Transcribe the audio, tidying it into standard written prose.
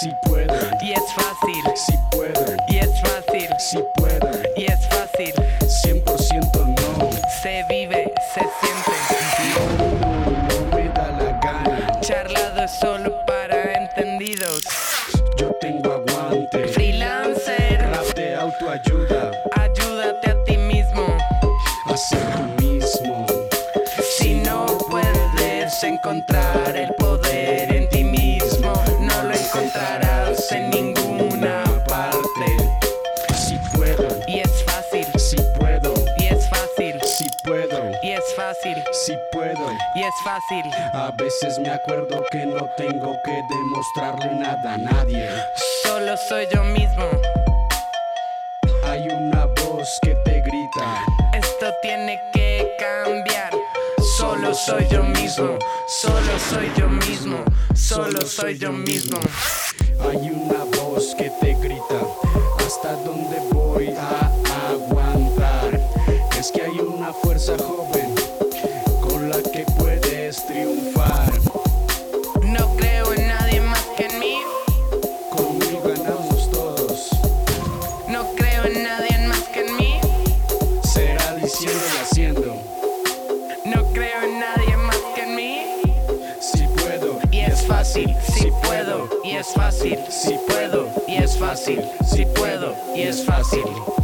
si puedo, y es fácil, si puedo, y es fácil, si puedo, y es fácil. 100% no. Se vive, se siente. No me da la gana. Charlado es solo para entendidos. Yo tengo aguante. Freelancer, Rap de autoayuda. ayúdate a ti mismo. A ser tú mismo. Si no puedes encontrar el poder en ti mismo, no lo encontrarás en ninguna parte. Si puedo, Y es fácil, si puedo, y es fácil, si puedo, y es fácil, si puedo. y es fácil. A veces me acuerdo que no tengo que demostrarle nada a nadie. Solo soy yo mismo. Hay una voz que te grita. Esto tiene que cambiar. Solo soy yo mismo, solo soy yo mismo, solo soy yo mismo. Hay una voz que te grita. ¿Hasta dónde voy a aguantar? Es que hay una fuerza joven con la que puedes triunfar. No creo en nadie más que en mí. Conmigo ganamos todos. No creo en nadie más que en mí. Será diciendo y haciendo. No creo en nadie más que en mí. Si puedo, Y es fácil, si puedo, y es fácil, si puedo, y es fácil, si puedo, y es fácil.